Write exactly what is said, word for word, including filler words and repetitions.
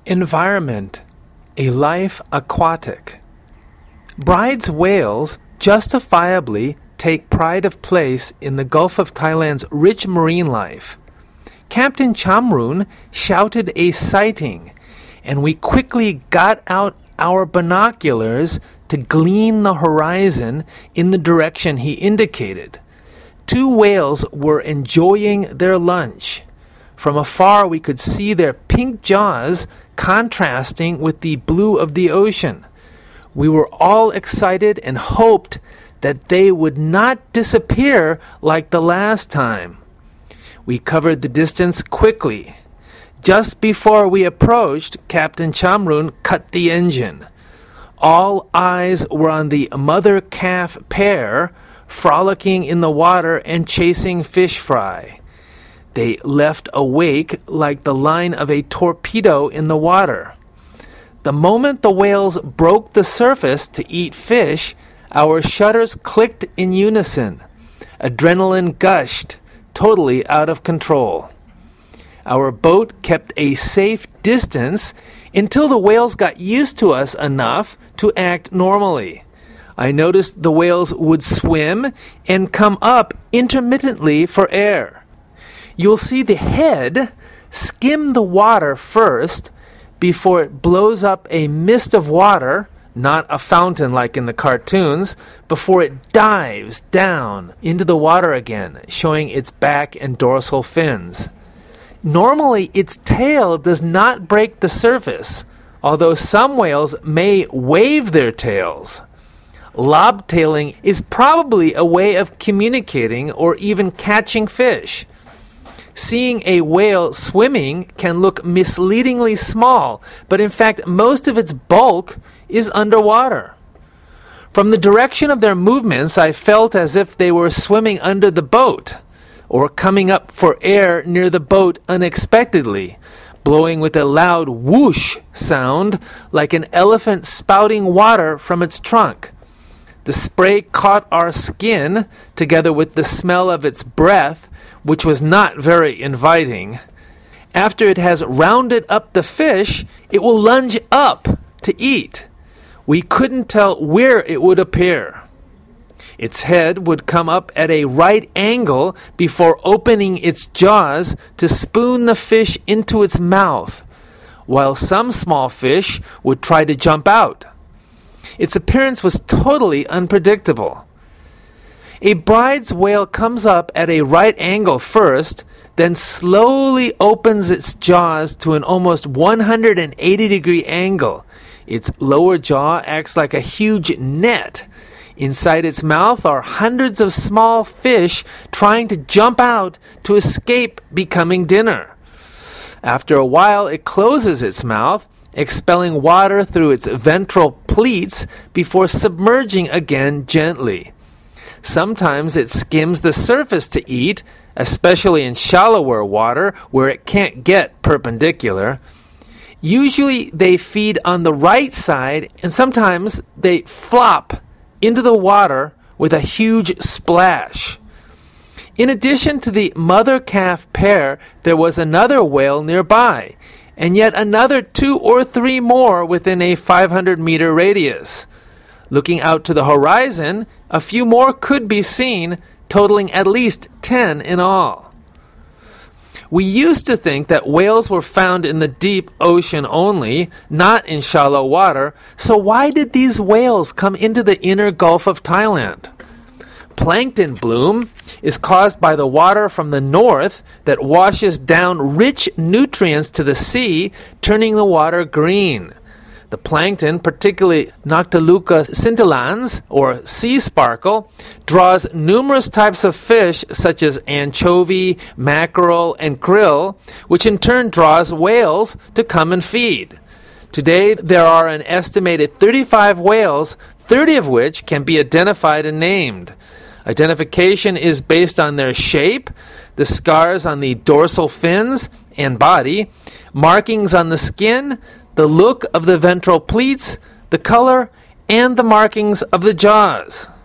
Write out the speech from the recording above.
Environment, a life aquatic. Bride's whales justifiably take pride of place in the Gulf of Thailand's rich marine life. Captain Chamroon shouted a sighting, and we quickly got out our binoculars to glean the horizon in the direction he indicated. Two whales were enjoying their lunch. From afar we could see their pink jaws contrasting with the blue of the ocean. We were all excited and hoped that they would not disappear like the last time. We covered the distance quickly. Just before we approached, Captain Chamroon cut the engine. All eyes were on the mother-calf pair frolicking in the water and chasing fish fry. They left a wake like the line of a torpedo in the water. The moment the whales broke the surface to eat fish, our shutters clicked in unison. Adrenaline gushed, totally out of control. Our boat kept a safe distance until the whales got used to us enough to act normally. I noticed the whales would swim and come up intermittently for air. You'll see the head skim the water first before it blows up a mist of water, not a fountain like in the cartoons, before it dives down into the water again, showing its back and dorsal fins. Normally, its tail does not break the surface, although some whales may wave their tails. Lobtailing is probably a way of communicating or even catching fish. Seeing a whale swimming can look misleadingly small, but in fact most of its bulk is underwater. From the direction of their movements, I felt as if they were swimming under the boat, or coming up for air near the boat unexpectedly, blowing with a loud whoosh sound like an elephant spouting water from its trunk. The spray caught our skin, together with the smell of its breath, which was not very inviting. After it has rounded up the fish, it will lunge up to eat. We couldn't tell where it would appear. Its head would come up at a right angle before opening its jaws to spoon the fish into its mouth, while some small fish would try to jump out. Its appearance was totally unpredictable. A bride's whale comes up at a right angle first, then slowly opens its jaws to an almost one hundred eighty degree angle. Its lower jaw acts like a huge net. Inside its mouth are hundreds of small fish trying to jump out to escape becoming dinner. After a while, it closes its mouth, expelling water through its ventral pleats before submerging again gently. Sometimes it skims the surface to eat, especially in shallower water where it can't get perpendicular. Usually they feed on the right side, and sometimes they flop into the water with a huge splash. In addition to the mother-calf pair, there was another whale nearby, and yet another two or three more within a five hundred meter radius. Looking out to the horizon, a few more could be seen, totaling at least ten in all. We used to think that whales were found in the deep ocean only, not in shallow water, so why did these whales come into the inner Gulf of Thailand? Plankton bloom is caused by the water from the north that washes down rich nutrients to the sea, turning the water green. The plankton, particularly Noctiluca scintillans, or sea sparkle, draws numerous types of fish such as anchovy, mackerel, and krill, which in turn draws whales to come and feed. Today, there are an estimated thirty-five whales, thirty of which can be identified and named. Identification is based on their shape, the scars on the dorsal fins and body, markings on the skin, the look of the ventral pleats, the color, and the markings of the jaws.